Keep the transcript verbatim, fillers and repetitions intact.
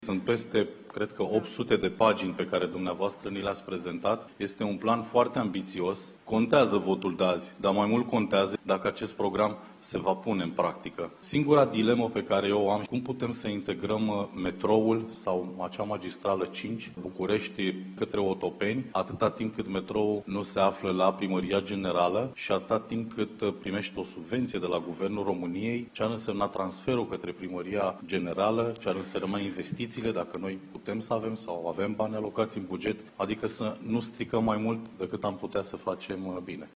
Sunt peste, cred că, opt sute de pagini pe care dumneavoastră ni le-ați prezentat. Este un plan foarte ambițios. Contează votul de azi, dar mai mult contează dacă acest program se va pune în practică. Singura dilemă pe care eu o am, cum putem să integrăm metroul sau acea magistrală cinci, București către Otopeni, atâta timp cât metroul nu se află la Primăria Generală și atâta timp cât primește o subvenție de la Guvernul României, ce ar însemna transferul către Primăria Generală, ce ar însemna investițiile, dacă noi putem să avem sau avem bani alocați în buget, adică să nu stricăm mai mult decât am putea să facem bine.